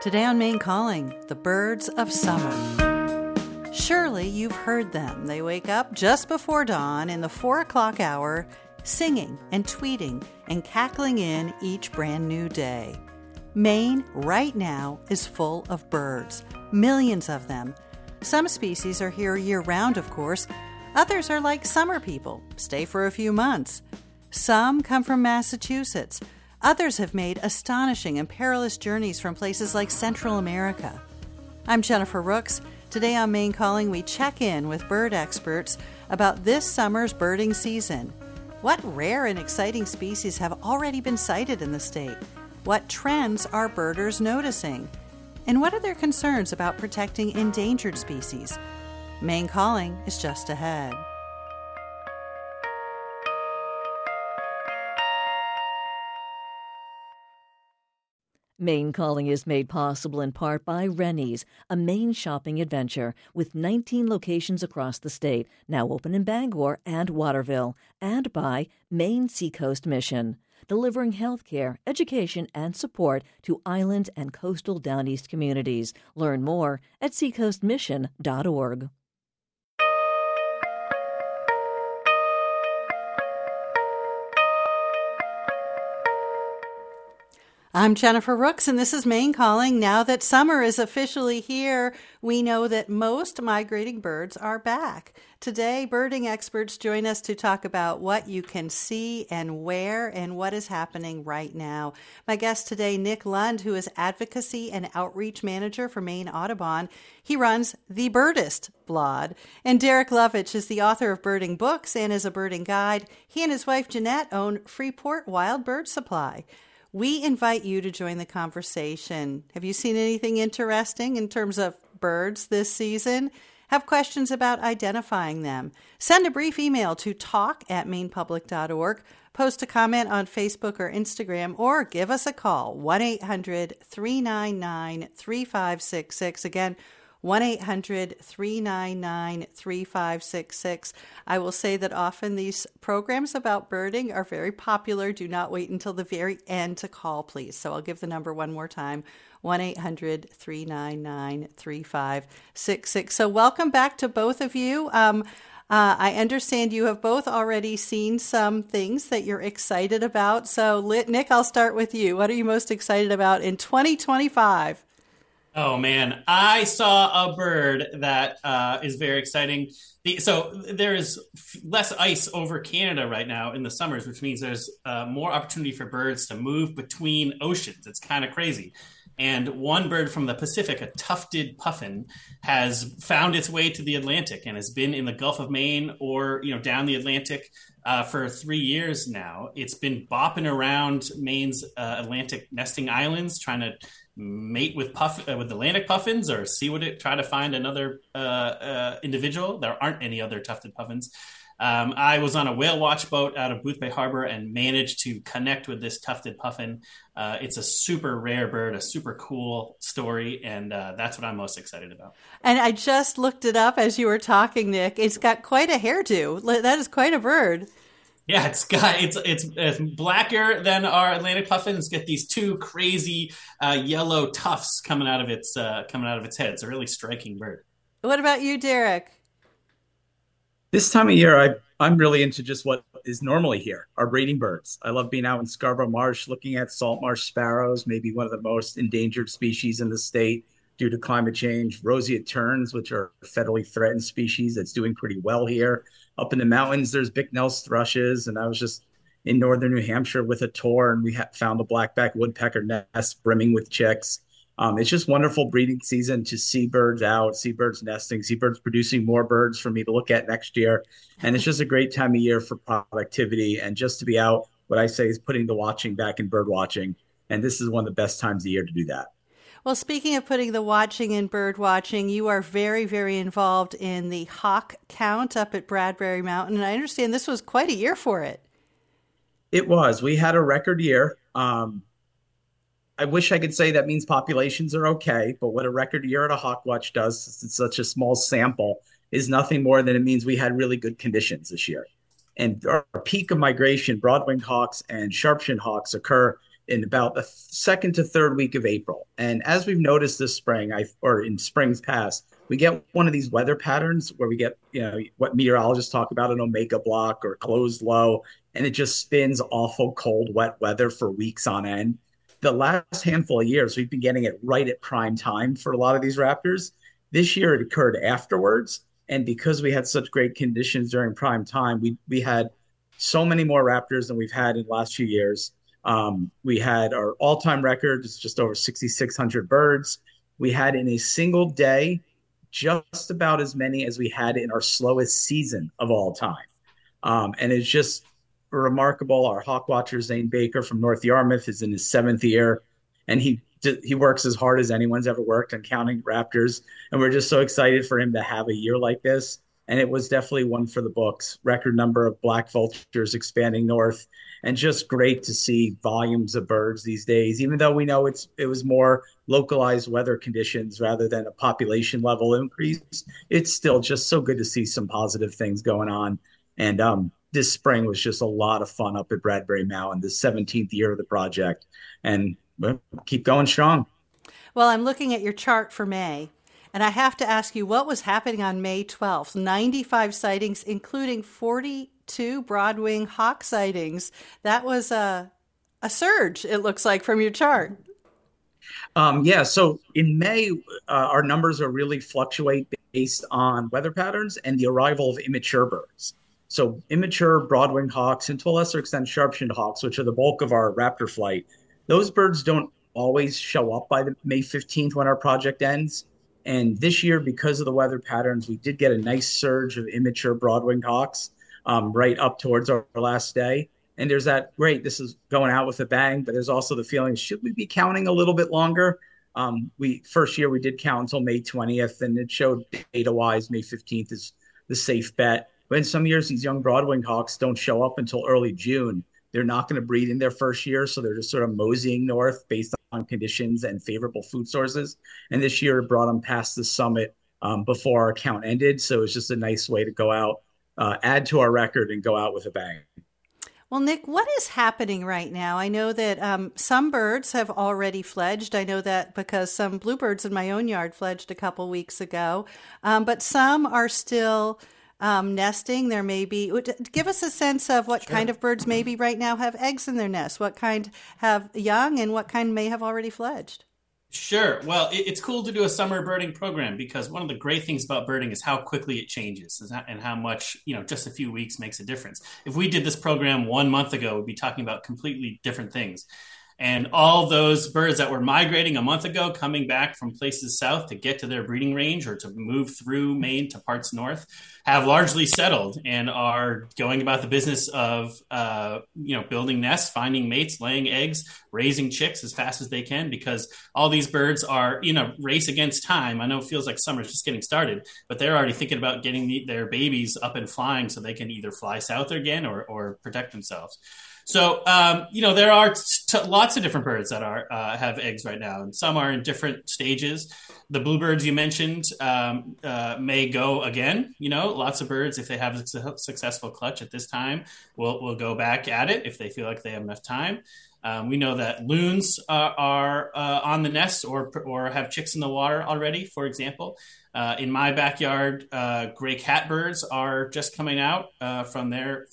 Today on Maine Calling, the birds of summer. Surely you've heard them. They wake up just before dawn in the 4 o'clock hour, singing and tweeting and cackling in each brand new day. Maine, right now, is full of birds, millions of them. Some species are here year-round, of course. Others are like summer people, stay for a few months. Some come from Massachusetts. Others have made astonishing and perilous journeys from places like Central America. I'm Jennifer Rooks. Today on Maine Calling, we check in with bird experts about this summer's birding season. What rare and exciting species have already been sighted in the state? What trends are birders noticing? And what are their concerns about protecting endangered species? Maine Calling is just ahead. Maine Calling is made possible in part by Rennie's, a Maine shopping adventure with 19 locations across the state, now open in Bangor and Waterville, and by Maine Seacoast Mission, delivering health care, education, and support to island and coastal Down East communities. Learn more at seacoastmission.org. I'm Jennifer Rooks, and this is Maine Calling. Now that summer is officially here, we know that most migrating birds are back. Today, birding experts join us to talk about what you can see and where and what is happening right now. My guest today, Nick Lund, who is Advocacy and Outreach Manager for Maine Audubon. He runs The Birdist blog. And Derek Lovich is the author of birding books and is a birding guide. He and his wife, Jeanette, own Freeport Wild Bird Supply. We invite you to join the conversation. Have you seen anything interesting in terms of birds this season? Have questions about identifying them? Send a brief email to talk@mainepublic.org, post a comment on Facebook or Instagram, or give us a call, 1-800-399-3566. Again, 1-800-399-3566. I will say that often these programs about birding are very popular. Do not wait until the very end to call, please. So I'll give the number one more time, 1-800-399-3566. So welcome back to both of you. I understand you have both already seen some things that you're excited about. So Nick, I'll start with you. What are you most excited about in 2025? Oh, man. I saw a bird that is very exciting. So there is less ice over Canada right now in the summers, which means there's more opportunity for birds to move between oceans. It's kind of crazy. And one bird from the Pacific, a tufted puffin, has found its way to the Atlantic and has been in the Gulf of Maine or down the Atlantic for 3 years now. It's been bopping around Maine's Atlantic nesting islands, trying to mate with Atlantic puffins or try to find another individual. There aren't any other tufted puffins. I was on a whale watch boat out of Boothbay Harbor and managed to connect with this tufted puffin. It's a super rare bird, a super cool story, and that's what I'm most excited about. And I just looked it up as you were talking, Nick. It's got quite a hairdo. That is quite a bird. Yeah, it's blacker than our Atlantic puffin. It's got these two crazy yellow tufts coming out of its head. It's a really striking bird. What about you, Derek? This time of year, I'm really into just what is normally here, our breeding birds. I love being out in Scarborough Marsh, looking at salt marsh sparrows, maybe one of the most endangered species in the state due to climate change. Roseate terns, which are a federally threatened species that's doing pretty well here. Up in the mountains, there's Bicknell's thrushes, and I was just in northern New Hampshire with a tour, and we found a blackback woodpecker nest brimming with chicks. It's just wonderful breeding season to see birds out, see birds nesting, see birds producing more birds for me to look at next year. And it's just a great time of year for productivity and just to be out. What I say is putting the watching back in bird watching. And this is one of the best times of year to do that. Well, speaking of putting the watching in bird watching, you are very, very involved in the hawk count up at Bradbury Mountain. And I understand this was quite a year for it. It was. We had a record year. I wish I could say that means populations are okay, but what a record year at a hawk watch does, since it's such a small sample, is nothing more than it means we had really good conditions this year. And our peak of migration, broad-winged hawks and sharp-shinned hawks occur in about the second to third week of April. And as we've noticed this spring, or in springs past, we get one of these weather patterns where we get, what meteorologists talk about, an omega block or closed low, and it just spins awful cold, wet weather for weeks on end. The last handful of years, we've been getting it right at prime time for a lot of these raptors. This year, it occurred afterwards. And because we had such great conditions during prime time, we had so many more raptors than we've had in the last few years. We had our all-time record is just over 6,600 birds. We had in a single day just about as many as we had in our slowest season of all time. And it's just remarkable. Our hawk watcher, Zane Baker from North Yarmouth, is in his 7th year, and he works as hard as anyone's ever worked on counting raptors. And we're just so excited for him to have a year like this. And it was definitely one for the books. Record number of black vultures expanding north, and just great to see volumes of birds these days, even though we know it was more localized weather conditions rather than a population level increase. It's still just so good to see some positive things going on. And this spring was just a lot of fun up at Bradbury Mountain, the 17th year of the project. And we'll keep going strong. Well, I'm looking at your chart for May, and I have to ask you, what was happening on May 12th? 95 sightings, including 42 broadwing hawk sightings. That was a surge, it looks like, from your chart. Yeah, so in May, our numbers are really fluctuate based on weather patterns and the arrival of immature birds. So immature broadwing hawks, and to a lesser extent sharp-shinned hawks, which are the bulk of our raptor flight, those birds don't always show up by the May 15th when our project ends. And this year, because of the weather patterns, we did get a nice surge of immature broadwing hawks right up towards our last day. And there's that, great, this is going out with a bang, but there's also the feeling, should we be counting a little bit longer? First year we did count until May 20th, and it showed data-wise May 15th is the safe bet. But in some years, these young broadwing hawks don't show up until early June. They're not going to breed in their first year, so they're just sort of moseying north based on conditions and favorable food sources. And this year it brought them past the summit before our count ended. So it's just a nice way to go out, add to our record, and go out with a bang. Well, Nick, what is happening right now? I know that some birds have already fledged. I know that because some bluebirds in my own yard fledged a couple weeks ago, but some are still nesting. There may be, give us a sense of what kind of birds maybe right now have eggs in their nest, what kind have young, and what kind may have already fledged. Sure. Well, it's cool to do a summer birding program because one of the great things about birding is how quickly it changes and how much, just a few weeks makes a difference. If we did this program 1 month ago, we'd be talking about completely different things. And all those birds that were migrating a month ago, coming back from places south to get to their breeding range or to move through Maine to parts north, have largely settled and are going about the business of, building nests, finding mates, laying eggs, raising chicks as fast as they can, because all these birds are in a race against time. I know it feels like summer's just getting started, but they're already thinking about getting their babies up and flying so they can either fly south again or protect themselves. So, there are lots of different birds that have eggs right now, and some are in different stages. The bluebirds you mentioned may go again. Lots of birds, if they have a successful clutch at this time, will go back at it if they feel like they have enough time. We know that loons are on the nest or have chicks in the water already, for example. In my backyard, gray catbirds are just coming out from their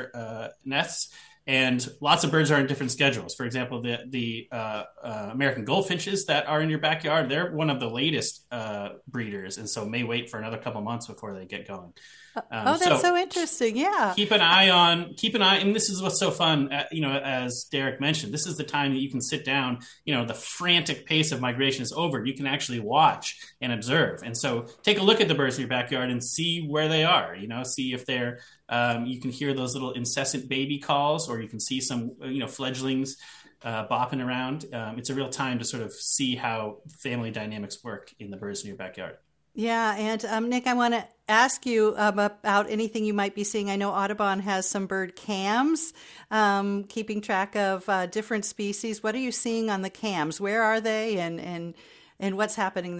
nests. And lots of birds are in different schedules. For example, the American goldfinches that are in your backyard, they're one of the latest breeders, and so may wait for another couple months before they get going. That's so interesting. Yeah. Keep an eye, and this is what's so fun, as Derek mentioned, this is the time that you can sit down, the frantic pace of migration is over. You can actually watch and observe. And so take a look at the birds in your backyard and see where they are, see if they're, you can hear those little incessant baby calls, or you can see some, fledglings bopping around. It's a real time to sort of see how family dynamics work in the birds in your backyard. Yeah. And Nick, I want to ask you about anything you might be seeing. I know Audubon has some bird cams, keeping track of different species. What are you seeing on the cams? Where are they, and what's happening there?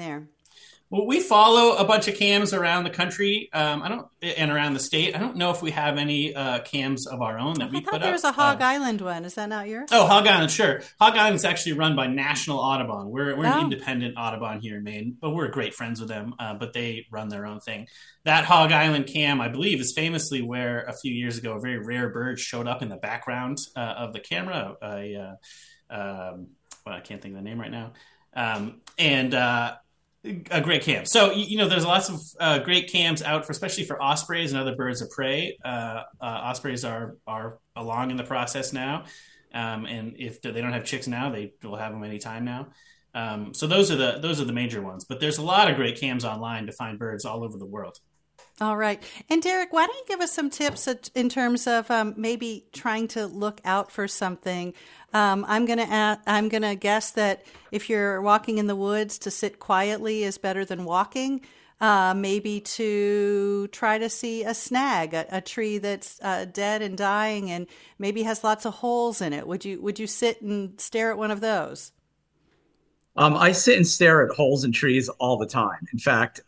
Well, we follow a bunch of cams around the country, and around the state. I don't know if we have any cams of our own that we I thought put there up. was a Hog Island one. Is that not yours? Oh, Hog Island, sure. Hog Island is actually run by National Audubon. We're an Oh. independent Audubon here in Maine, but we're great friends with them. But they run their own thing. That Hog Island cam, I believe, is famously where a few years ago a very rare bird showed up in the background of the camera. Well, I can't think of the name right now. And a great cam. So there's lots of great cams out for, especially for ospreys and other birds of prey. Ospreys are along in the process now, and if they don't have chicks now, they will have them anytime now. So those are the major ones. But there's a lot of great cams online to find birds all over the world. All right. And Derek, why don't you give us some tips in terms of maybe trying to look out for something? I'm gonna guess that if you're walking in the woods, to sit quietly is better than walking. Maybe to try to see a snag, a tree that's dead and dying, and maybe has lots of holes in it. Would you sit and stare at one of those? I sit and stare at holes in trees all the time. In fact,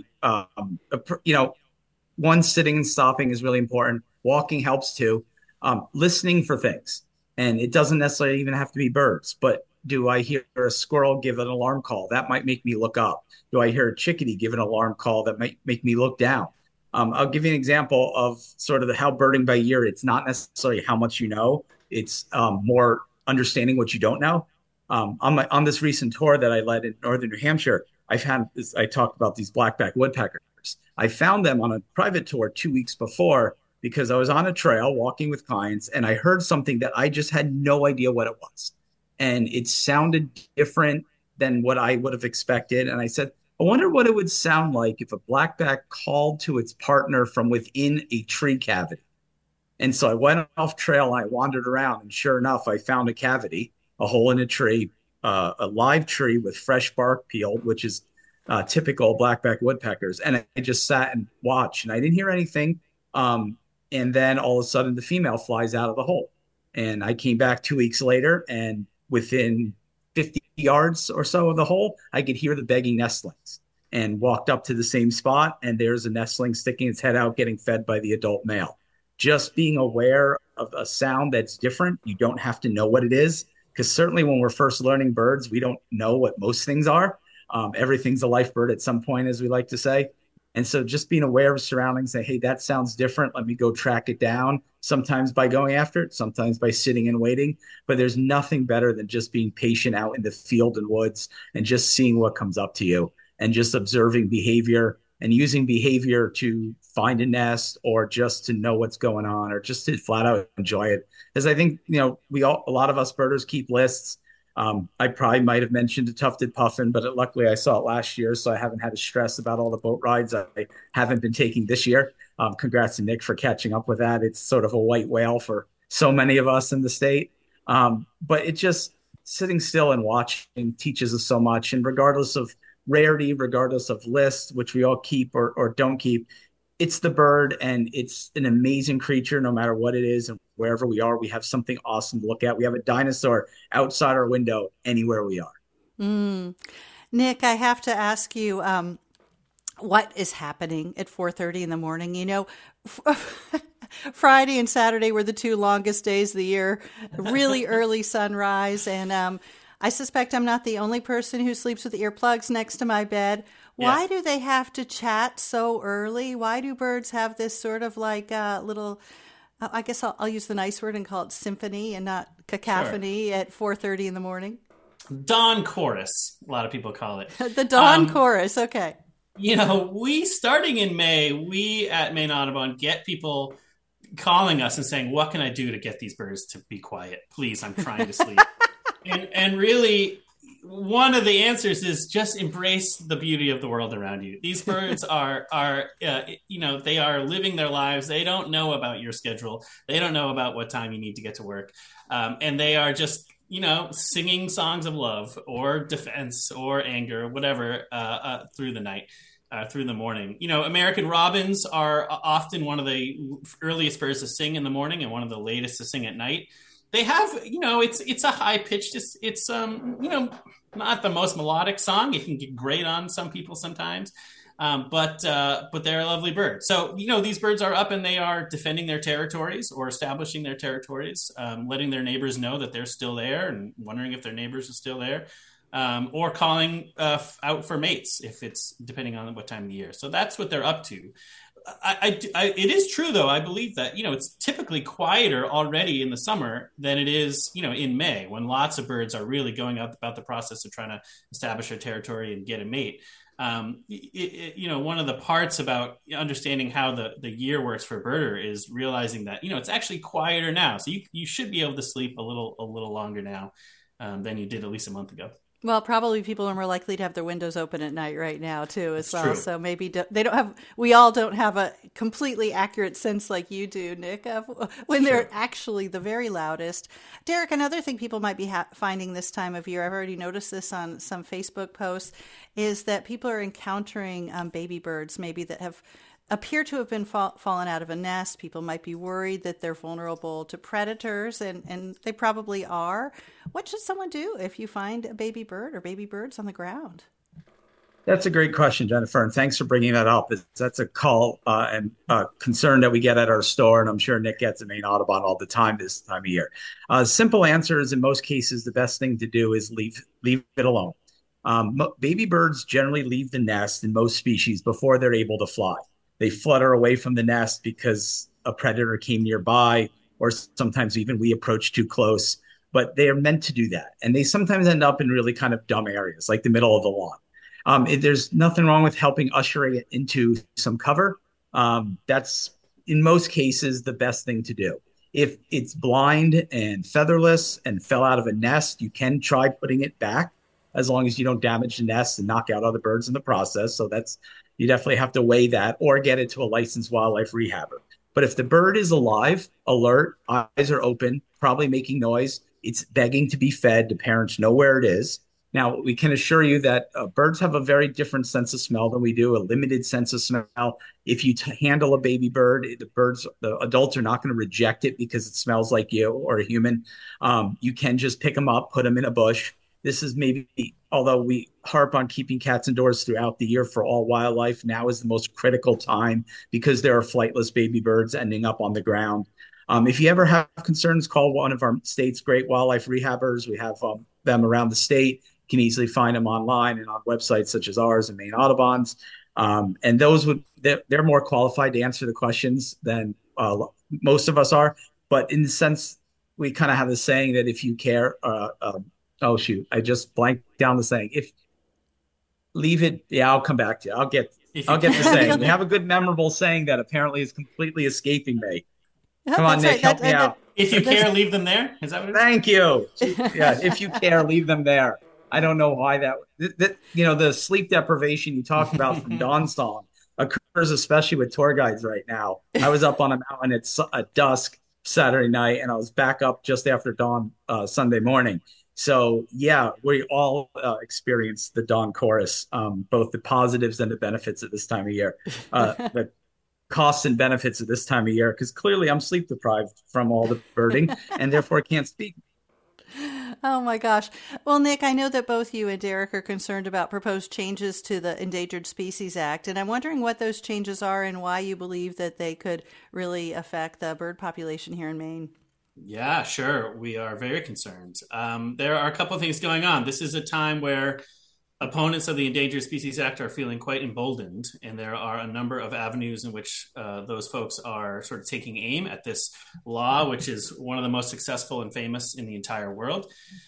one, sitting and stopping is really important. Walking helps too. Listening for things. And it doesn't necessarily even have to be birds, but do I hear a squirrel give an alarm call? That might make me look up. Do I hear a chickadee give an alarm call? That might make me look down. I'll give you an example of sort of how birding by ear, it's not necessarily how much you know. It's more understanding what you don't know. On this recent tour that I led in northern New Hampshire, I talked about these blackback woodpeckers. I found them on a private tour 2 weeks before because I was on a trail walking with clients and I heard something that I just had no idea what it was. And it sounded different than what I would have expected. And I said, I wonder what it would sound like if a blackback called to its partner from within a tree cavity. And so I went off trail and I wandered around, and sure enough, I found a cavity, a hole in a tree, a live tree with fresh bark peeled, which is typical blackback woodpeckers. And I just sat and watched, and I didn't hear anything. And then all of a sudden, the female flies out of the hole. And I came back 2 weeks later, and within 50 yards or so of the hole, I could hear the begging nestlings, and walked up to the same spot. And there's a nestling sticking its head out, getting fed by the adult male. Just being aware of a sound that's different. You don't have to know what it is, because certainly when we're first learning birds, we don't know what most things are. Everything's a life bird at some point, as we like to say. And so just being aware of surroundings, say, hey, that sounds different. Let me go track it down. Sometimes by going after it, sometimes by sitting and waiting. But there's nothing better than just being patient out in the field and woods and just seeing what comes up to you and just observing behavior and using behavior to find a nest or just to know what's going on or just to flat out enjoy it. Because I think, a lot of us birders keep lists. I probably might have mentioned a tufted puffin, but luckily I saw it last year, so I haven't had to stress about all the boat rides I haven't been taking this year. Congrats to Nick for catching up with that. It's sort of a white whale for so many of us in the state. But it just sitting still and watching teaches us so much. And regardless of rarity, regardless of lists, which we all keep or don't keep, it's the bird, and it's an amazing creature no matter what it is. And wherever we are, we have something awesome to look at. We have a dinosaur outside our window anywhere we are. Nick, I have to ask you, what is happening at 4:30 in the morning? Friday and Saturday were the two longest days of the year, really early sunrise. And I suspect I'm not the only person who sleeps with earplugs next to my bed. Why do they have to chat so early? Why do birds have this sort of like little, I guess I'll use the nice word and call it symphony and not cacophony at 4:30 in the morning? Dawn chorus, a lot of people call it. The dawn chorus, okay. We, starting in May, we at Maine Audubon get people calling us and saying, what can I do to get these birds to be quiet? Please, I'm trying to sleep. and really, one of the answers is just embrace the beauty of the world around you. These birds are they are living their lives. They don't know about your schedule. They don't know about what time you need to get to work. And they are just, singing songs of love or defense or anger, whatever, through the night, through the morning. American robins are often one of the earliest birds to sing in the morning and one of the latest to sing at night. they have, it's a high pitched, it's not the most melodic song. It can get great on some people sometimes. But they're a lovely bird. So, these birds are up and they are defending their territories or establishing their territories, letting their neighbors know that they're still there and wondering if their neighbors are still there, or calling out for mates if it's depending on what time of the year. So that's what they're up to. It is true, though. I believe that, it's typically quieter already in the summer than it is, in May, when lots of birds are really going about the process of trying to establish their territory and get a mate. One of the parts about understanding how the year works for a birder is realizing that, it's actually quieter now. So you should be able to sleep a little longer now than you did at least a month ago. Well, probably people are more likely to have their windows open at night right now too, as well. True. So maybe we all don't have a completely accurate sense like you do, Nick, of when they're actually the very loudest. Derek, another thing people might be finding this time of year, I've already noticed this on some Facebook posts, is that people are encountering baby birds maybe that appear to have been fallen out of a nest. People might be worried that they're vulnerable to predators, and they probably are. What should someone do if you find a baby bird or baby birds on the ground? That's a great question, Jennifer, and thanks for bringing that up. That's a call and concern that we get at our store, and I'm sure Nick gets at Maine Audubon all the time this time of year. Simple answer is, in most cases, the best thing to do is leave it alone. Baby birds generally leave the nest in most species before they're able to fly. They flutter away from the nest because a predator came nearby, or sometimes even we approach too close. But they are meant to do that. And they sometimes end up in really kind of dumb areas, like the middle of the lawn. There's nothing wrong with helping usher it into some cover. That's, in most cases, the best thing to do. If it's blind and featherless and fell out of a nest, you can try putting it back, as long as you don't damage the nest and knock out other birds in the process. So you definitely have to weigh that, or get it to a licensed wildlife rehabber. But if the bird is alive, alert, eyes are open, probably making noise, it's begging to be fed, the parents know where it is. Now, we can assure you that birds have a very different sense of smell than we do, a limited sense of smell. If you handle a baby bird, the adults are not going to reject it because it smells like you or a human. You can just pick them up, put them in a bush. This is maybe, although we harp on keeping cats indoors throughout the year for all wildlife, now is the most critical time because there are flightless baby birds ending up on the ground. If you ever have concerns, call one of our state's great wildlife rehabbers. We have them around the state. You can easily find them online and on websites such as ours and Maine Audubon's. And they're more qualified to answer the questions than most of us are. But in the sense, we kind of have the saying that if you care, oh shoot, I just blanked down the saying. If leave it, yeah, I'll come back to you. I'll get the saying. We have a good memorable saying that apparently is completely escaping me. Come on, Nick, help me out. If you care, leave them there. Is that what it is? Thank you. Yeah, if you care, leave them there. I don't know why the sleep deprivation you talked about from Dawn's song occurs especially with tour guides right now. I was up on a mountain at dusk Saturday night, and I was back up just after dawn Sunday morning. So yeah, we all experience the dawn chorus, both the positives and the benefits at this time of year, the costs and benefits at this time of year, because clearly I'm sleep deprived from all the birding and therefore can't speak. Oh my gosh. Well, Nick, I know that both you and Derek are concerned about proposed changes to the Endangered Species Act, and I'm wondering what those changes are and why you believe that they could really affect the bird population here in Maine. Yeah, sure. We are very concerned. There are a couple of things going on. This is a time where opponents of the Endangered Species Act are feeling quite emboldened, and there are a number of avenues in which those folks are sort of taking aim at this law, which is one of the most successful and famous in the entire world.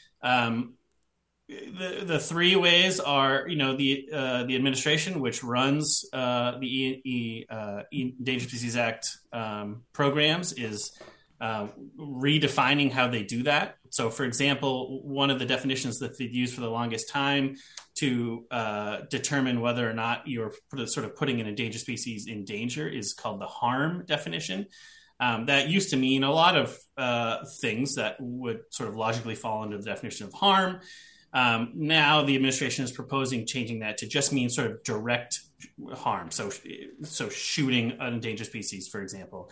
The three ways are, the administration, which runs the Endangered Species Act programs, is redefining how they do that. So, for example, one of the definitions that they've used for the longest time to determine whether or not you're sort of putting an endangered species in danger is called the harm definition. That used to mean a lot of things that would sort of logically fall under the definition of harm. Now the administration is proposing changing that to just mean sort of direct harm. So shooting an endangered species, for example.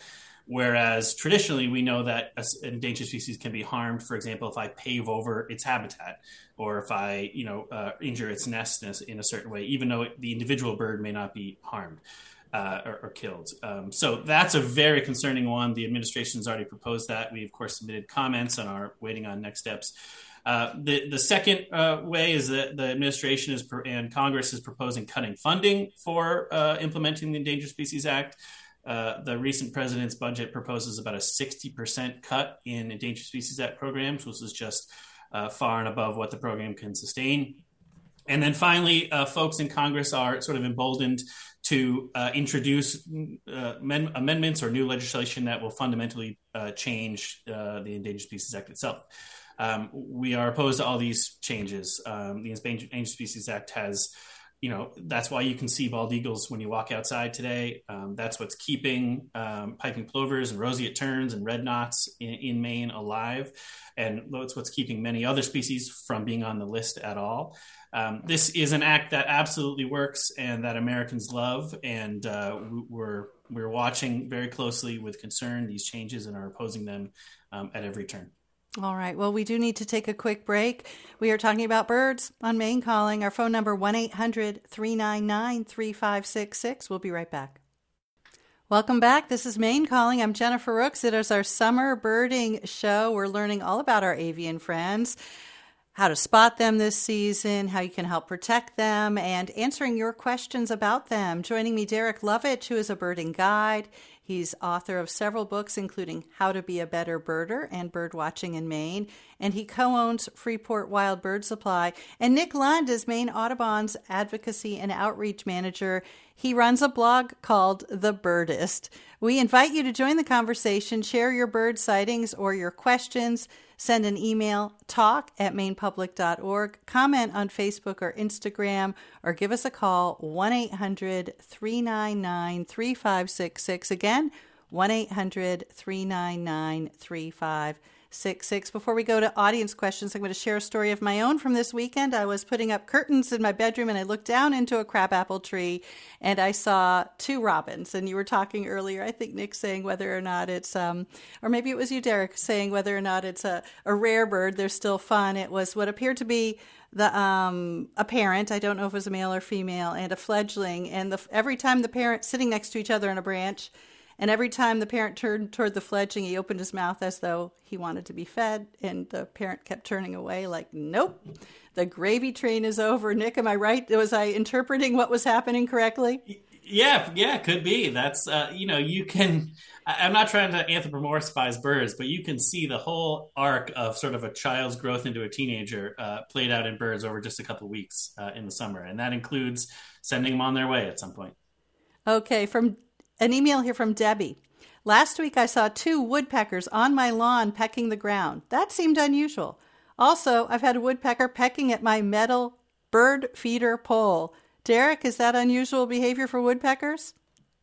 Whereas traditionally, we know that an endangered species can be harmed, for example, if I pave over its habitat or if I, injure its nest in a certain way, even though the individual bird may not be harmed or killed. So that's a very concerning one. The administration has already proposed that. We, of course, submitted comments and are waiting on next steps. The second way is that the administration and Congress is proposing cutting funding for implementing the Endangered Species Act. The recent president's budget proposes about a 60% cut in Endangered Species Act programs, which is just far and above what the program can sustain. And then finally, folks in Congress are sort of emboldened to introduce amendments or new legislation that will fundamentally change the Endangered Species Act itself. We are opposed to all these changes. The Endangered Species Act has, that's why you can see bald eagles when you walk outside today. That's what's keeping piping plovers and roseate terns and red knots in Maine alive. And that's what's keeping many other species from being on the list at all. This is an act that absolutely works and that Americans love. And we're watching very closely with concern these changes and are opposing them at every turn. All right. Well, we do need to take a quick break. We are talking about birds on Maine Calling. Our phone number, 1-800-399-3566. We'll be right back. Welcome back. This is Maine Calling. I'm Jennifer Rooks. It is our summer birding show. We're learning all about our avian friends, how to spot them this season, how you can help protect them, and answering your questions about them. Joining me, Derek Lovitch, who is a birding guide. He's author of several books, including How to Be a Better Birder and Bird Watching in Maine, and he co-owns Freeport Wild Bird Supply. And Nick Lund is Maine Audubon's Advocacy and Outreach Manager. He runs a blog called The Birdist. We invite you to join the conversation, share your bird sightings or your questions, send an email, talk@mainepublic.org, comment on Facebook or Instagram, or give us a call, 1-800-399-3566. Again, 1-800-399-3566. Before we go to audience questions, I'm going to share a story of my own from this weekend. I was putting up curtains in my bedroom and I looked down into a crabapple tree and I saw two robins. And you were talking earlier, I think, Nick, saying whether or not it's, or maybe it was you, Derek, saying whether or not it's a rare bird. They're still fun. It was what appeared to be a parent, I don't know if it was a male or female, and a fledgling. And every time the parent sitting next to each other on a branch, and every time the parent turned toward the fledgling, he opened his mouth as though he wanted to be fed. And the parent kept turning away like, nope, the gravy train is over. Nick, am I right? Was I interpreting what was happening correctly? Yeah, could be. That's, you can, I'm not trying to anthropomorphize birds, but you can see the whole arc of sort of a child's growth into a teenager played out in birds over just a couple of weeks in the summer. And that includes sending them on their way at some point. Okay, from an email here from Debbie. Last week I saw 2 woodpeckers on my lawn pecking the ground. That seemed unusual. Also, I've had a woodpecker pecking at my metal bird feeder pole. Derek, is that unusual behavior for woodpeckers?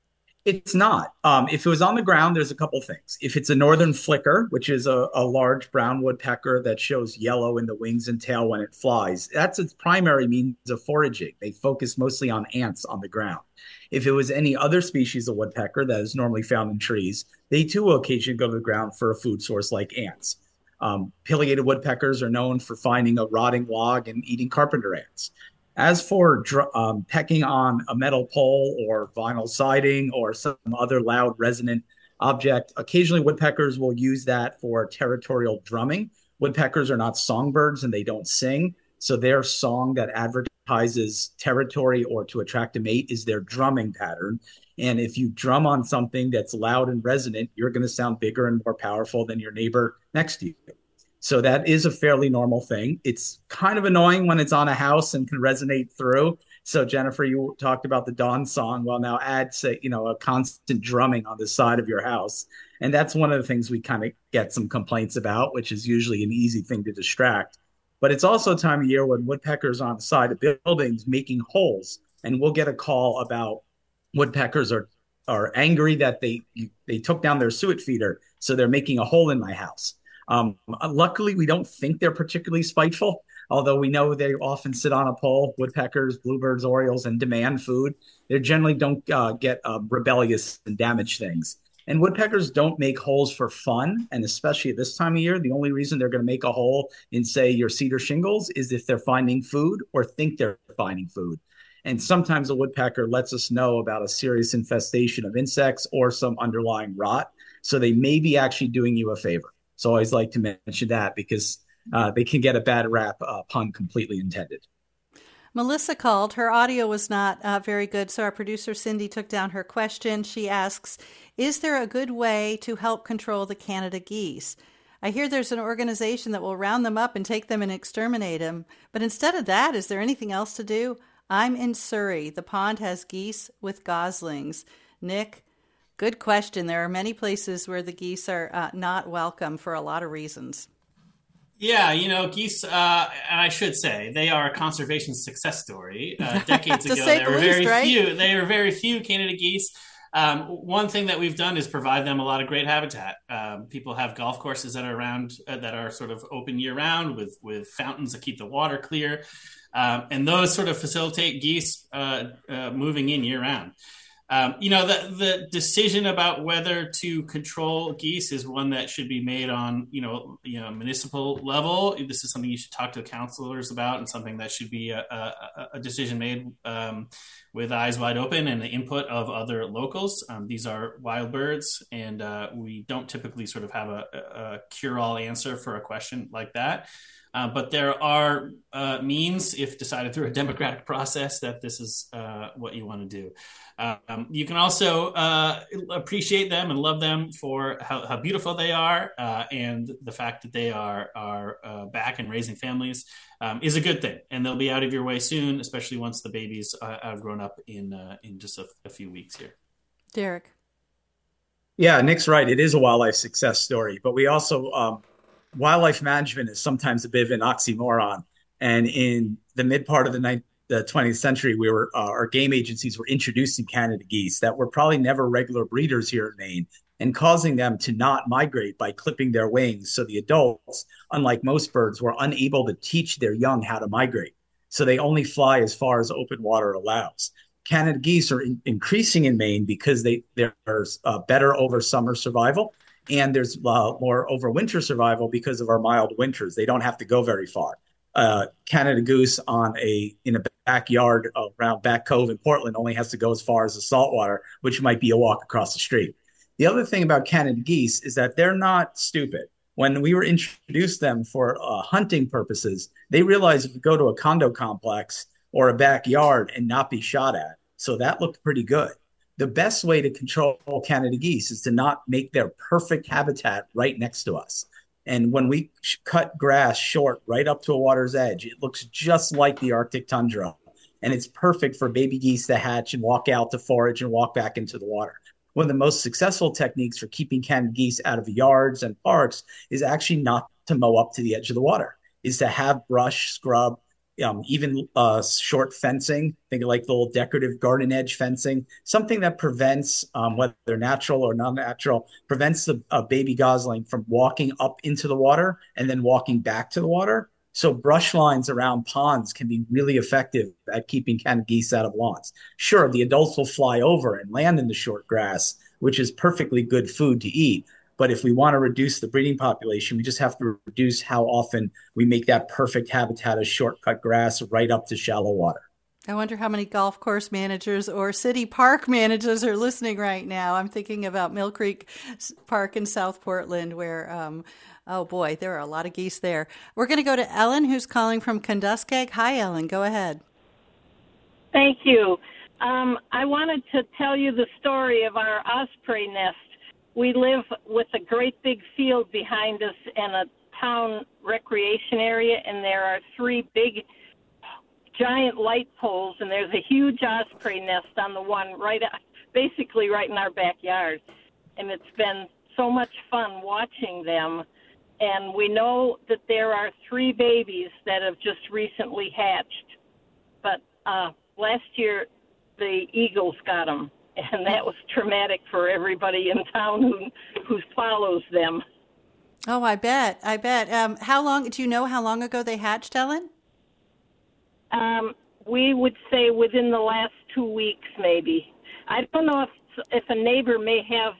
It's not. If it was on the ground, there's a couple things. If it's a northern flicker, which is a large brown woodpecker that shows yellow in the wings and tail when it flies, that's its primary means of foraging. They focus mostly on ants on the ground. If it was any other species of woodpecker that is normally found in trees, they too will occasionally go to the ground for a food source like ants. Pileated woodpeckers are known for finding a rotting log and eating carpenter ants. As for pecking on a metal pole or vinyl siding or some other loud resonant object, occasionally woodpeckers will use that for territorial drumming. Woodpeckers are not songbirds and they don't sing, so their song that advertises territory or to attract a mate is their drumming pattern. And if you drum on something that's loud and resonant, you're going to sound bigger and more powerful than your neighbor next to you. So that is a fairly normal thing. It's kind of annoying when it's on a house and can resonate through. So Jennifer, you talked about the dawn song. Well, now add, say, a constant drumming on the side of your house. And that's one of the things we kind of get some complaints about, which is usually an easy thing to distract. But it's also a time of year when woodpeckers are on the side of buildings making holes. And we'll get a call about woodpeckers are angry that they took down their suet feeder. So they're making a hole in my house. Luckily, we don't think they're particularly spiteful, although we know they often sit on a pole, woodpeckers, bluebirds, orioles, and demand food. They generally don't get rebellious and damage things. And woodpeckers don't make holes for fun. And especially at this time of year, the only reason they're going to make a hole in, say, your cedar shingles is if they're finding food or think they're finding food. And sometimes a woodpecker lets us know about a serious infestation of insects or some underlying rot. So they may be actually doing you a favor. So I always like to mention that because they can get a bad rap, pun completely intended. Melissa called. Her audio was not very good, so our producer Cindy took down her question. She asks, is there a good way to help control the Canada geese? I hear there's an organization that will round them up and take them and exterminate them. But instead of that, is there anything else to do? I'm in Surrey. The pond has geese with goslings. Nick, good question. There are many places where the geese are not welcome for a lot of reasons. Yeah, geese, and I should say, they are a conservation success story. Decades ago, there were very few Canada geese. One thing that we've done is provide them a lot of great habitat. People have golf courses that are around that are sort of open year round with fountains that keep the water clear. And those sort of facilitate geese moving in year round. The decision about whether to control geese is one that should be made on, municipal level. This is something you should talk to counselors about, and something that should be a decision made with eyes wide open and the input of other locals. These are wild birds, and we don't typically sort of have a cure-all answer for a question like that. But there are means, if decided through a democratic process, that this is what you want to do. You can also appreciate them and love them for how beautiful they are, and the fact that they are back and raising families is a good thing. And they'll be out of your way soon, especially once the babies have grown up in just a few weeks here. Derek. Yeah, Nick's right. It is a wildlife success story, but we also wildlife management is sometimes a bit of an oxymoron. And in the mid part of the 20th century, our game agencies were introducing Canada geese that were probably never regular breeders here in Maine, and causing them to not migrate by clipping their wings. So the adults, unlike most birds, were unable to teach their young how to migrate. So they only fly as far as open water allows. Canada geese are increasing in Maine because there's better over summer survival. And there's more overwinter survival because of our mild winters. They don't have to go very far. Canada goose in a backyard around Back Cove in Portland only has to go as far as the saltwater, which might be a walk across the street. The other thing about Canada geese is that they're not stupid. When we were introduced them for hunting purposes, they realized if you go to a condo complex or a backyard and not be shot at. So that looked pretty good. The best way to control Canada geese is to not make their perfect habitat right next to us. And when we cut grass short right up to a water's edge, it looks just like the Arctic tundra. And it's perfect for baby geese to hatch and walk out to forage and walk back into the water. One of the most successful techniques for keeping Canada geese out of yards and parks is actually not to mow up to the edge of the water, is to have brush, scrub, even short fencing, think of like the little decorative garden edge fencing, something that prevents, whether natural or non-natural, prevents the baby gosling from walking up into the water and then walking back to the water. So brush lines around ponds can be really effective at keeping Canada geese out of lawns. Sure, the adults will fly over and land in the short grass, which is perfectly good food to eat. But if we want to reduce the breeding population, we just have to reduce how often we make that perfect habitat of shortcut grass right up to shallow water. I wonder how many golf course managers or city park managers are listening right now. I'm thinking about Mill Creek Park in South Portland where, oh boy, there are a lot of geese there. We're going to go to Ellen, who's calling from Kunduskeg. Hi, Ellen. Go ahead. Thank you. I wanted to tell you the story of our osprey nest. We live with a great big field behind us and a town recreation area, and there are 3 big giant light poles, and there's a huge osprey nest on the one basically right in our backyard. And it's been so much fun watching them. And we know that there are 3 babies that have just recently hatched. But last year, the eagles got them. And that was traumatic for everybody in town who follows them. Oh, I bet. How long? Do you know how long ago they hatched, Ellen? We would say within the last 2 weeks, maybe. I don't know if if a neighbor may have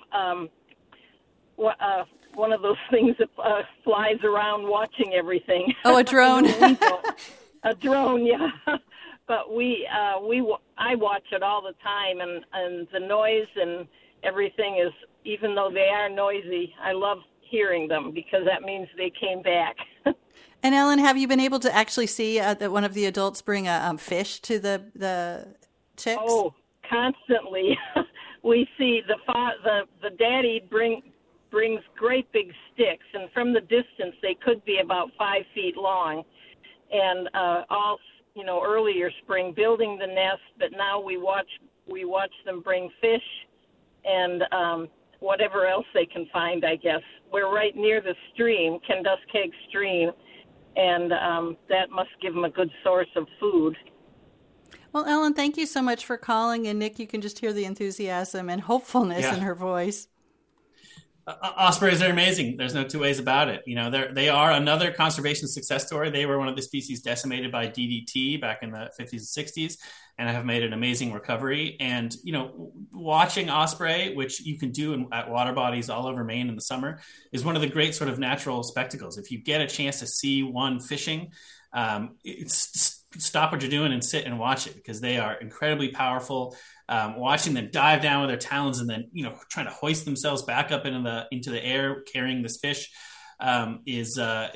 one of those things that flies around watching everything. Oh, a drone. A drone, yeah. But I watch it all the time, and the noise and everything is, even though they are noisy, I love hearing them because that means they came back. And Ellen, have you been able to actually see that one of the adults bring a fish to the chicks? Oh, constantly. We see the daddy brings great big sticks, and from the distance they could be about 5 feet long, and earlier spring building the nest. But now we watch them bring fish and whatever else they can find. I guess we're right near the stream, Kenduskeag Stream, and that must give them a good source of food. Well, Ellen, thank you so much for calling. And Nick, you can just hear the enthusiasm and hopefulness in her voice. Ospreys are amazing. There's no two ways about it. They are another conservation success story. They were one of the species decimated by DDT back in the 50s and 60s, and have made an amazing recovery. And, watching osprey, which you can do at water bodies all over Maine in the summer, is one of the great sort of natural spectacles. If you get a chance to see one fishing, stop what you're doing and sit and watch it, because they are incredibly powerful. Watching them dive down with their talons and then, trying to hoist themselves back up into the air carrying this fish it's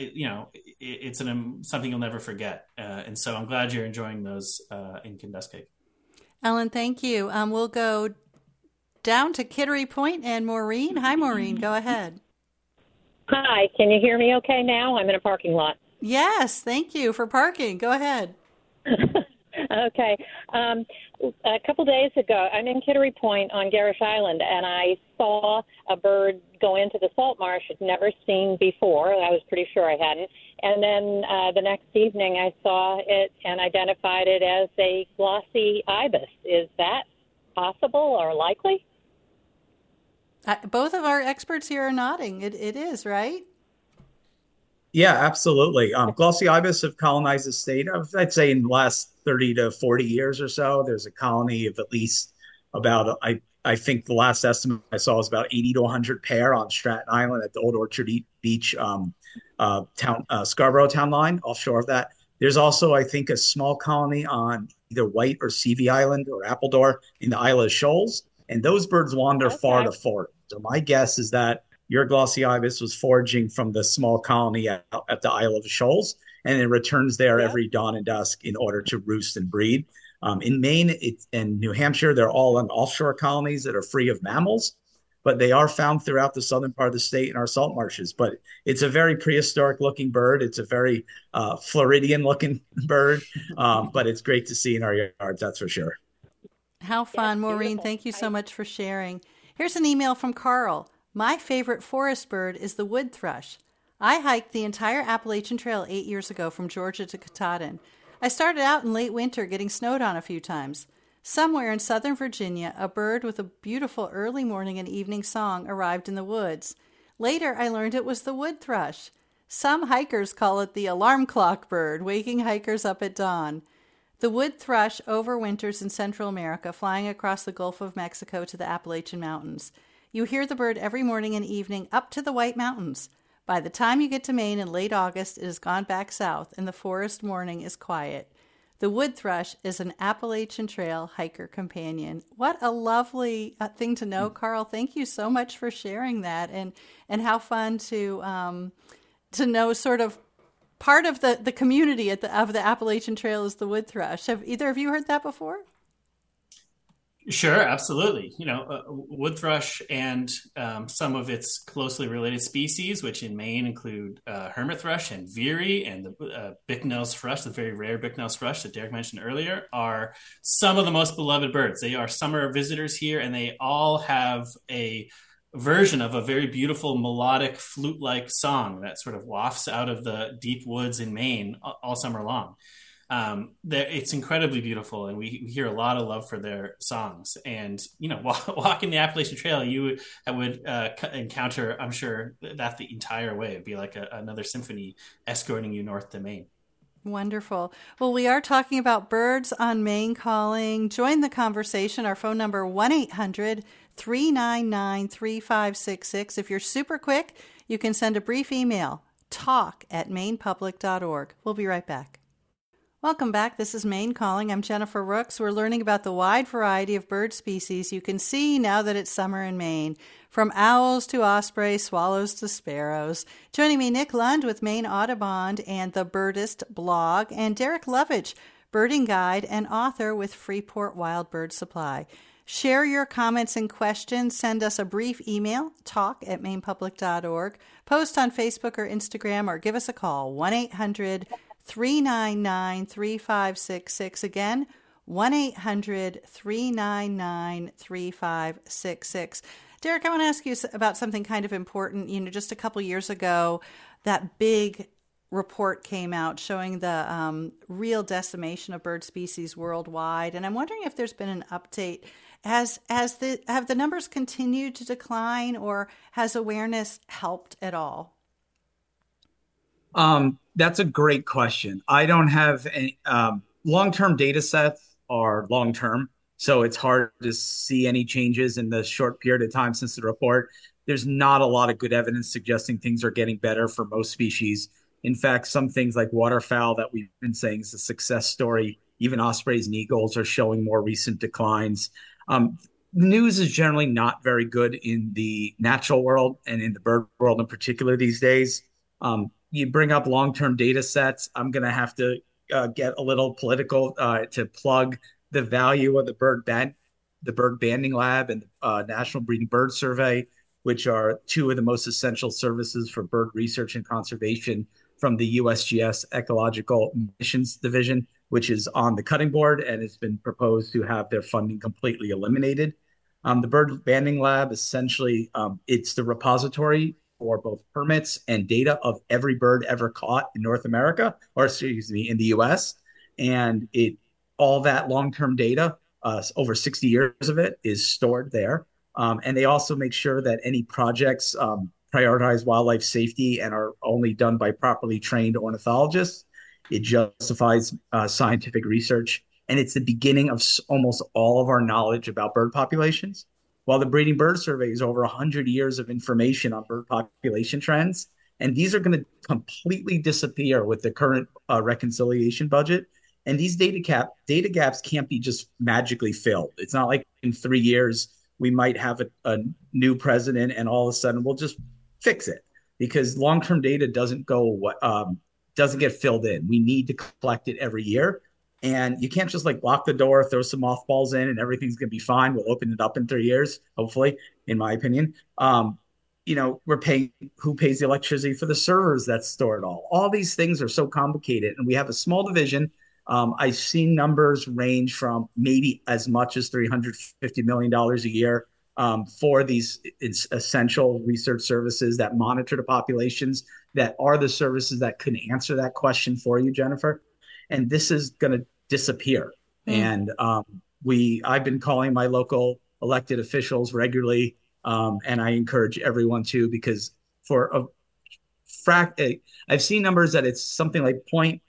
something you'll never forget. And so I'm glad you're enjoying those in Kenduskeag. Ellen, thank you. We'll go down to Kittery Point and Maureen. Hi, Maureen. Go ahead. Hi. Can you hear me okay now? I'm in a parking lot. Yes. Thank you for parking. Go ahead. Okay. A couple days ago, I'm in Kittery Point on Garish Island, and I saw a bird go into the salt marsh I'd never seen before. I was pretty sure I hadn't. And then the next evening, I saw it and identified it as a glossy ibis. Is that possible or likely? Both of our experts here are nodding. It is, right? Yeah, absolutely. Glossy ibis have colonized the state. I'd say in the last 30 to 40 years or so, there's a colony of at least about, I think the last estimate I saw was about 80 to 100 pair on Stratton Island at the Old Orchard Beach Scarborough town line, offshore of that. There's also, I think, a small colony on either White or Seavey Island or Appledore in the Isle of Shoals. And those birds wander far to forage. So my guess is that your glossy ibis was foraging from the small colony at the Isle of Shoals, and it returns there every dawn and dusk in order to roost and breed. In Maine and New Hampshire, they're all on offshore colonies that are free of mammals, but they are found throughout the southern part of the state in our salt marshes. But it's a very prehistoric-looking bird. It's a very Floridian-looking bird, but it's great to see in our yards, that's for sure. How fun, Maureen. Thank you so much for sharing. Here's an email from Carl. My favorite forest bird is the wood thrush. I hiked the entire Appalachian Trail 8 years ago from Georgia to Katahdin. I started out in late winter getting snowed on a few times. Somewhere in southern Virginia, a bird with a beautiful early morning and evening song arrived in the woods. Later, I learned it was the wood thrush. Some hikers call it the alarm clock bird, waking hikers up at dawn. The wood thrush overwinters in Central America, flying across the Gulf of Mexico to the Appalachian Mountains. You hear the bird every morning and evening up to the White Mountains. By the time you get to Maine in late August, it has gone back south, and the forest morning is quiet. The wood thrush is an Appalachian Trail hiker companion. What a lovely thing to know, Carl. Thank you so much for sharing that, and how fun to know sort of part of the community of the Appalachian Trail is the wood thrush. Have either of you heard that before? Sure, absolutely. Wood thrush and some of its closely related species, which in Maine include hermit thrush and veery and the Bicknell's thrush, the very rare Bicknell's thrush that Derek mentioned earlier, are some of the most beloved birds. They are summer visitors here, and they all have a version of a very beautiful melodic flute-like song that sort of wafts out of the deep woods in Maine all summer long. It's incredibly beautiful, and we hear a lot of love for their songs. And walking the Appalachian Trail, you would encounter, I'm sure, that the entire way. It'd be like another symphony escorting you north to Maine. Wonderful. Well, we are talking about birds on Maine Calling. Join the conversation. Our phone number 1-800 800-399-3566. If you're super quick, you can send a brief email, talk@mainepublic.org. We'll be right back. Welcome back. This is Maine Calling. I'm Jennifer Rooks. We're learning about the wide variety of bird species you can see now that it's summer in Maine, from owls to ospreys, swallows to sparrows. Joining me, Nick Lund with Maine Audubon and the Birdist blog, and Derek Lovich, birding guide and author with Freeport Wild Bird Supply. Share your comments and questions. Send us a brief email, talk@mainepublic.org. Post on Facebook or Instagram, or give us a call, 1-800-399-3566. Again, 1-800-399-3566. Derek, I want to ask you about something kind of important. Just a couple years ago, that big report came out showing the real decimation of bird species worldwide. And I'm wondering if there's been an update. Have the numbers continued to decline, or has awareness helped at all? That's a great question. I don't have any long-term data sets are long-term, so it's hard to see any changes in the short period of time since the report. There's not a lot of good evidence suggesting things are getting better for most species. In fact, some things like waterfowl that we've been saying is a success story, even ospreys and eagles, are showing more recent declines. News is generally not very good in the natural world and in the bird world in particular these days. You bring up long-term data sets. I'm going to have to get a little political to plug the value of the Bird Banding Lab and the National Breeding Bird Survey, which are two of the most essential services for bird research and conservation from the USGS Ecological Missions Division, which is on the cutting board and has been proposed to have their funding completely eliminated. The Bird Banding Lab, essentially, it's the repository for both permits and data of every bird ever caught in North America, or excuse me, in the US. And all that long-term data, over 60 years of it, is stored there. And they also make sure that any projects prioritize wildlife safety and are only done by properly trained ornithologists. It justifies scientific research, and it's the beginning of almost all of our knowledge about bird populations. While the Breeding Bird Survey is over 100 years of information on bird population trends, and these are going to completely disappear with the current reconciliation budget. And these data gaps can't be just magically filled. It's not like in 3 years we might have a new president and all of a sudden we'll just fix it, because long-term data doesn't get filled in. We need to collect it every year. And you can't just lock the door, throw some mothballs in, and everything's going to be fine. We'll open it up in 3 years, hopefully, in my opinion. We're paying, who pays the electricity for the servers that store it all? All these things are so complicated. And we have a small division. I've seen numbers range from maybe as much as $350 million a year for these essential research services that monitor the populations, that are the services that can answer that question for you, Jennifer. And this is going to disappear. And I've been calling my local elected officials regularly, and I encourage everyone to, because for I've seen numbers that it's something like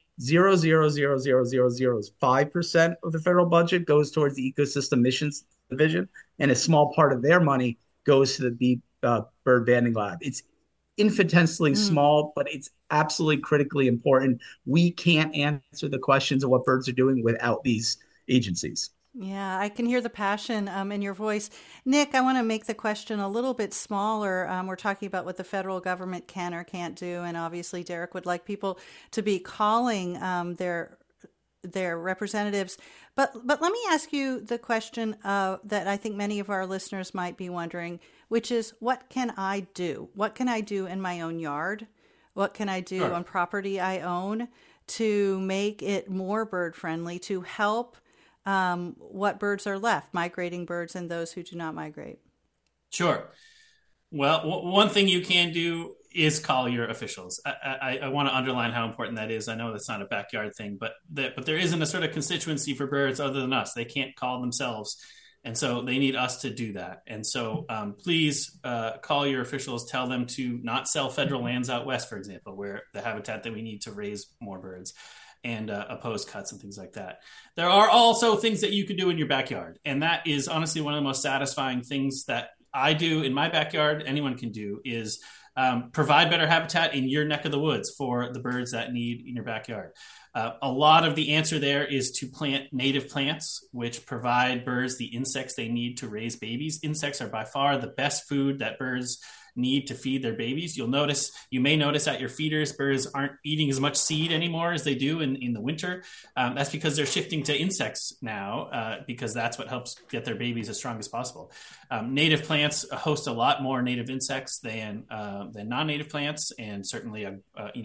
0.0000005% of the federal budget goes towards the Ecosystem Missions Division, and a small part of their money goes to the Bird Banding Lab. It's infinitesimally small, but it's absolutely critically important. We can't answer the questions of what birds are doing without these agencies. Yeah, I can hear the passion in your voice. Nick, I want to make the question a little bit smaller. We're talking about what the federal government can or can't do, and obviously Derek would like people to be calling their representatives. But let me ask you the question that I think many of our listeners might be wondering, which is, what can I do? What can I do in my own yard? What can I do on property I own to make it more bird friendly, to help what birds are left, migrating birds and those who do not migrate? Sure. Well, one thing you can do is call your officials. I want to underline how important that is. I know that's not a backyard thing, but there isn't a sort of constituency for birds other than us. They can't call themselves. And so they need us to do that. And so please call your officials, tell them to not sell federal lands out west, for example, where the habitat that we need to raise more birds. and opposed cuts and things like that. There are also things that you can do in your backyard. And that is honestly one of the most satisfying things that I do in my backyard, anyone can do, is provide better habitat in your neck of the woods for the birds that need in your backyard. A lot of the answer there is to plant native plants, which provide birds the insects they need to raise babies. Insects are by far the best food that birds need to feed their babies. You may notice at your feeders, birds aren't eating as much seed anymore as they do in the winter. That's because they're shifting to insects now, because that's what helps get their babies as strong as possible. Native plants host a lot more native insects than non-native plants, and certainly a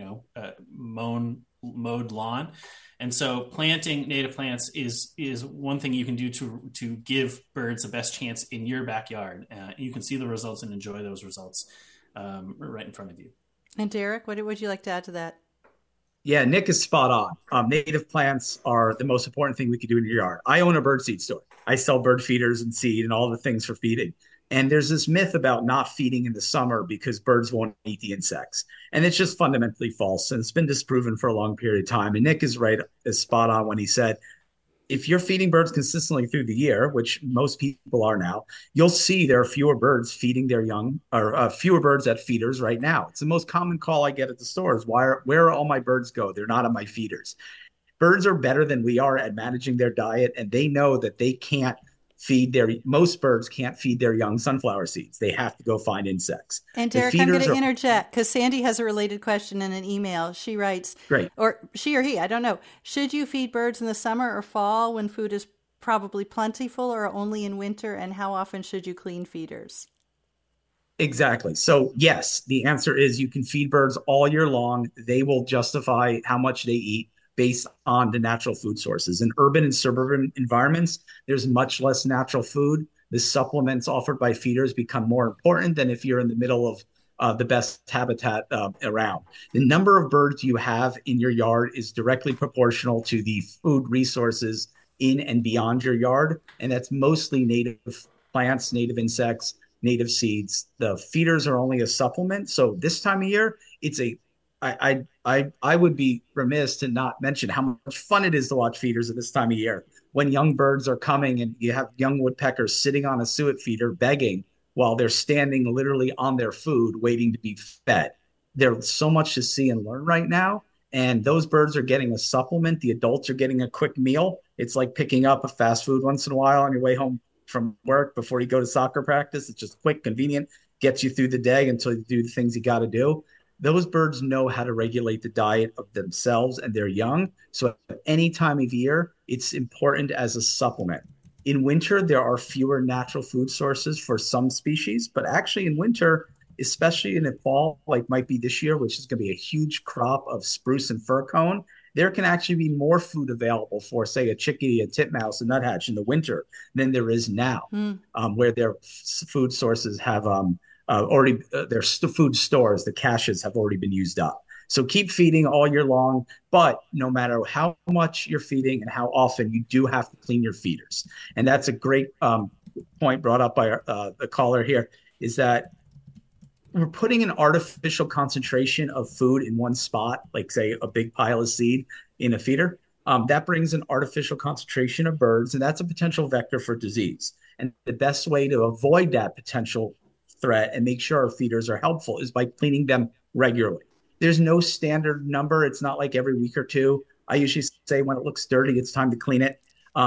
mowed lawn. And so planting native plants is one thing you can do to give birds the best chance in your backyard. You can see the results and enjoy those results right in front of you. And Derek, what would you like to add to that? Yeah, Nick is spot on. Native plants are the most important thing we can do in your yard. I own a birdseed store. I sell bird feeders and seed and all the things for feeding. And there's this myth about not feeding in the summer because birds won't eat the insects. And it's just fundamentally false. And it's been disproven for a long period of time. And Nick is spot on when he said, if you're feeding birds consistently through the year, which most people are now, you'll see there are fewer birds feeding their young, or fewer birds at feeders right now. It's the most common call I get at the stores. Where are all my birds go? They're not on my feeders. Birds are better than we are at managing their diet, and they know that they can't most birds can't feed their young sunflower seeds. They have to go find insects. And Derek, I'm going to interject because Sandy has a related question in an email. She writes, great, or she or he, I don't know. Should you feed birds in the summer or fall when food is probably plentiful, or only in winter? And how often should you clean feeders? Exactly. So yes, the answer is you can feed birds all year long. They will justify how much they eat based on the natural food sources. In urban and suburban environments, there's much less natural food. The supplements offered by feeders become more important than if you're in the middle of the best habitat around. The number of birds you have in your yard is directly proportional to the food resources in and beyond your yard. And that's mostly native plants, native insects, native seeds. The feeders are only a supplement. So this time of year, I would be remiss to not mention how much fun it is to watch feeders at this time of year when young birds are coming and you have young woodpeckers sitting on a suet feeder begging while they're standing literally on their food waiting to be fed. There's so much to see and learn right now. And those birds are getting a supplement. The adults are getting a quick meal. It's like picking up a fast food once in a while on your way home from work before you go to soccer practice. It's just quick, convenient, gets you through the day until you do the things you got to do. Those birds know how to regulate the diet of themselves and their young. So at any time of year, it's important as a supplement. In winter, there are fewer natural food sources for some species, but actually in winter, especially in the fall, like might be this year, which is going to be a huge crop of spruce and fir cone, there can actually be more food available for, say, a chickadee, a titmouse, a nuthatch in the winter than there is now, where their food sources have their food stores, the caches have already been used up. So keep feeding all year long, but no matter how much you're feeding and how often, you do have to clean your feeders. And that's a great point brought up by the caller here, is that we're putting an artificial concentration of food in one spot, like say a big pile of seed in a feeder. That brings an artificial concentration of birds, and that's a potential vector for disease. And the best way to avoid that potential threat and make sure our feeders are helpful is by cleaning them regularly. There's no standard number. It's not like every week or two. I usually say when it looks dirty, it's time to clean it.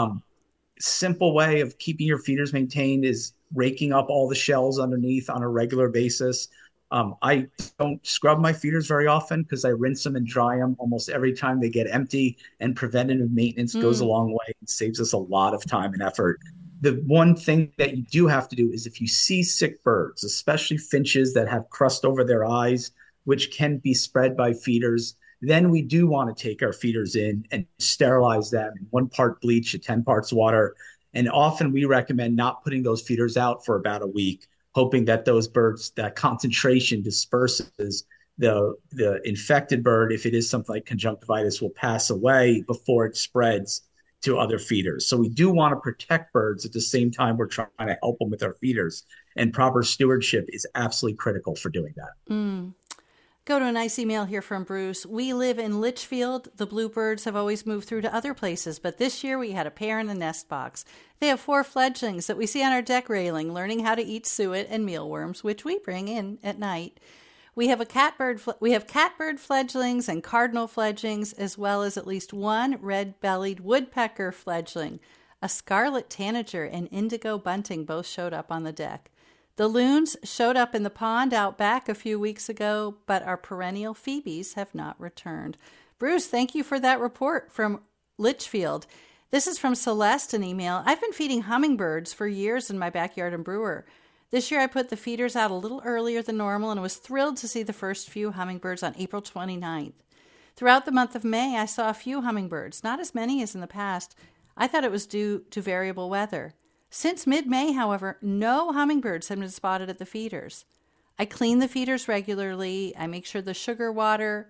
Simple way of keeping your feeders maintained is raking up all the shells underneath on a regular basis. I don't scrub my feeders very often because I rinse them and dry them almost every time they get empty, and preventative maintenance goes a long way and saves us a lot of time and effort. The one thing that you do have to do is if you see sick birds, especially finches that have crust over their eyes, which can be spread by feeders, then we do want to take our feeders in and sterilize them in 1 part bleach to 10 parts water. And often we recommend not putting those feeders out for about a week, hoping that those birds, that concentration disperses. The infected bird, if it is something like conjunctivitis, will pass away before it spreads to other feeders. So we do want to protect birds at the same time we're trying to help them with our feeders. And proper stewardship is absolutely critical for doing that. Go to a nice email here from Bruce. We live in Litchfield. The bluebirds have always moved through to other places, but this year we had a pair in a nest box. They have 4 fledglings that we see on our deck railing, learning how to eat suet and mealworms, which we bring in at night. We have catbird fledglings and cardinal fledglings, as well as at least 1 red-bellied woodpecker fledgling. A scarlet tanager and indigo bunting both showed up on the deck. The loons showed up in the pond out back a few weeks ago, but our perennial phoebes have not returned. Bruce, thank you for that report from Litchfield. This is from Celeste, an email. I've been feeding hummingbirds for years in my backyard in Brewer. This year I put the feeders out a little earlier than normal and was thrilled to see the first few hummingbirds on April 29th. Throughout the month of May, I saw a few hummingbirds, not as many as in the past. I thought it was due to variable weather. Since mid-May, however, no hummingbirds have been spotted at the feeders. I clean the feeders regularly. I make the sugar water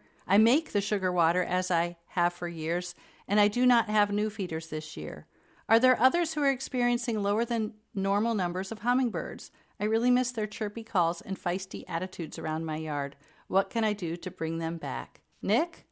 as I have for years, and I do not have new feeders this year. Are there others who are experiencing lower than normal numbers of hummingbirds? I really miss their chirpy calls and feisty attitudes around my yard. What can I do to bring them back? Nick?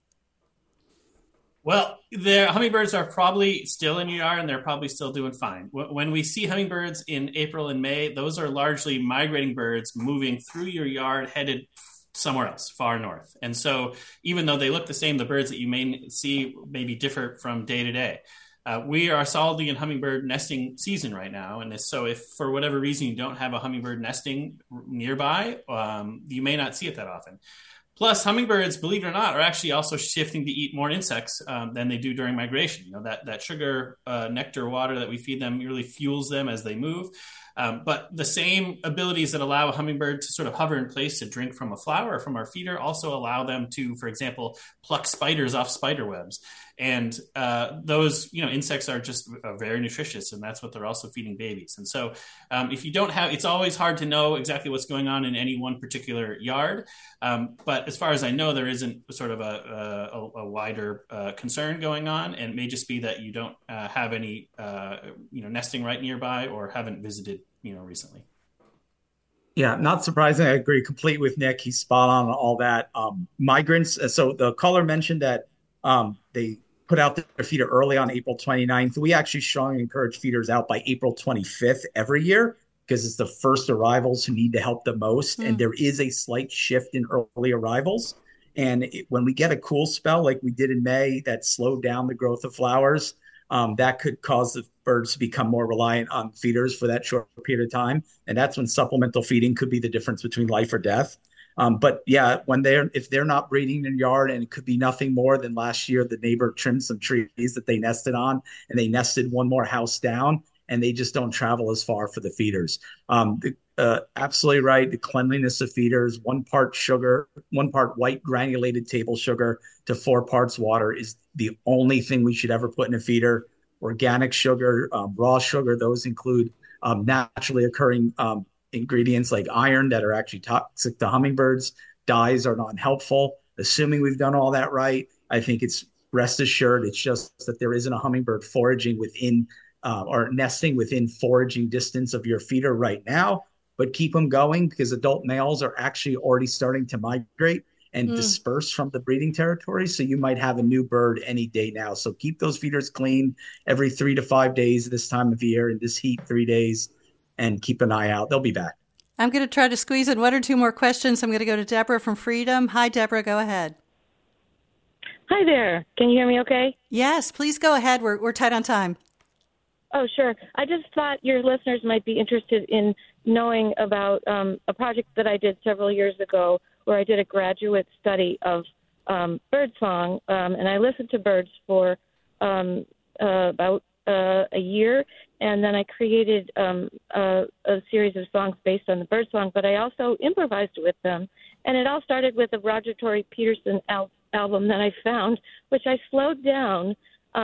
Well, the hummingbirds are probably still in your yard, and they're probably still doing fine. When we see hummingbirds in April and May, those are largely migrating birds moving through your yard, headed somewhere else, far north. And so even though they look the same, the birds that you may see may be different from day to day. We are solidly in hummingbird nesting season right now. And so if for whatever reason you don't have a hummingbird nesting nearby, you may not see it that often. Plus, hummingbirds, believe it or not, are actually also shifting to eat more insects than they do during migration. You know, that sugar, nectar, water that we feed them really fuels them as they move. But the same abilities that allow a hummingbird to sort of hover in place to drink from a flower or from our feeder also allow them to, for example, pluck spiders off spider webs. And those, insects are just very nutritious, and that's what they're also feeding babies. And so if you don't have, it's always hard to know exactly what's going on in any one particular yard. But as far as I know, there isn't sort of a wider concern going on. And it may just be that you don't have any, nesting right nearby or haven't visited, recently. Yeah, not surprising. I agree completely with Nick. He's spot on all that. Migrants. So the caller mentioned that they put out their feeder early on April 29th. We actually strongly encourage feeders out by April 25th every year because it's the first arrivals who need to help the most. And there is a slight shift in early arrivals. And when we get a cool spell like we did in May that slowed down the growth of flowers, that could cause the birds to become more reliant on feeders for that short period of time. And that's when supplemental feeding could be the difference between life or death. But yeah, if they're not breeding in the yard, and it could be nothing more than last year, the neighbor trimmed some trees that they nested on, and they nested one more house down, and they just don't travel as far for the feeders. Absolutely right. The cleanliness of feeders, 1 part sugar, 1 part white granulated table sugar to 4 parts water is the only thing we should ever put in a feeder. Organic sugar, raw sugar, those include naturally occurring ingredients like iron that are actually toxic to hummingbirds. Dyes are not helpful. Assuming we've done all that right, I think it's rest assured it's just that there isn't a hummingbird foraging within or nesting within foraging distance of your feeder right now, but keep them going because adult males are actually already starting to migrate and disperse from the breeding territory. So you might have a new bird any day now. So keep those feeders clean every 3 to 5 days this time of year. In this heat, 3 days. And keep an eye out. They'll be back. I'm going to try to squeeze in 1 or 2 more questions. I'm going to go to Deborah from Freedom. Hi, Deborah. Go ahead. Hi there. Can you hear me okay? Yes, please go ahead. We're tight on time. Oh, sure. I just thought your listeners might be interested in knowing about a project that I did several years ago where I did a graduate study of birdsong, and I listened to birds for about a year, and then I created a series of songs based on the birdsong, but I also improvised with them. And it all started with a Roger Tory Peterson album that I found, which I slowed down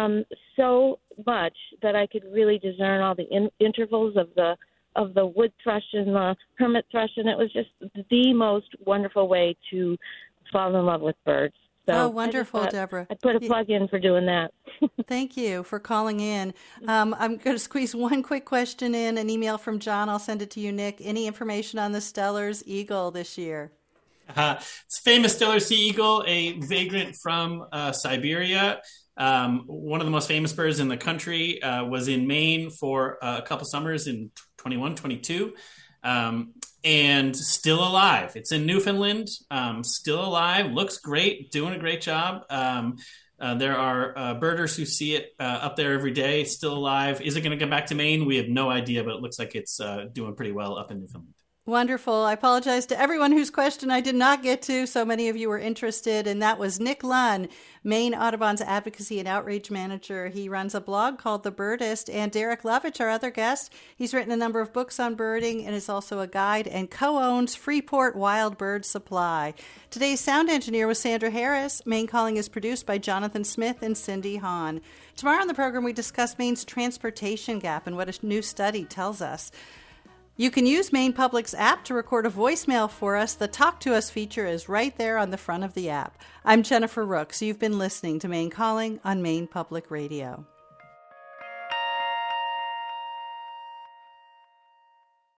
so much that I could really discern all the intervals of the wood thrush and the hermit thrush, and it was just the most wonderful way to fall in love with birds. So wonderful, Deborah. I'd put a plug in for doing that. Thank you for calling in. I'm going to squeeze 1 quick question in, an email from John. I'll send it to you, Nick. Any information on the Stellar's Eagle this year? It's famous Steller sea eagle, a vagrant from Siberia. One of the most famous birds in the country, was in Maine for a couple summers in 21, 22, and still alive. It's in Newfoundland, still alive, looks great, doing a great job. There are birders who see it up there every day, still alive. Is it going to come back to Maine? We have no idea, but it looks like it's doing pretty well up in Newfoundland. Wonderful. I apologize to everyone whose question I did not get to. So many of you were interested. And that was Nick Lunn, Maine Audubon's Advocacy and Outreach Manager. He runs a blog called The Birdist. And Derek Lovich, our other guest, he's written a number of books on birding and is also a guide and co-owns Freeport Wild Bird Supply. Today's sound engineer was Sandra Harris. Maine Calling is produced by Jonathan Smith and Cindy Hahn. Tomorrow on the program, we discuss Maine's transportation gap and what a new study tells us. You can use Maine Public's app to record a voicemail for us. The Talk to Us feature is right there on the front of the app. I'm Jennifer Rooks. You've been listening to Maine Calling on Maine Public Radio.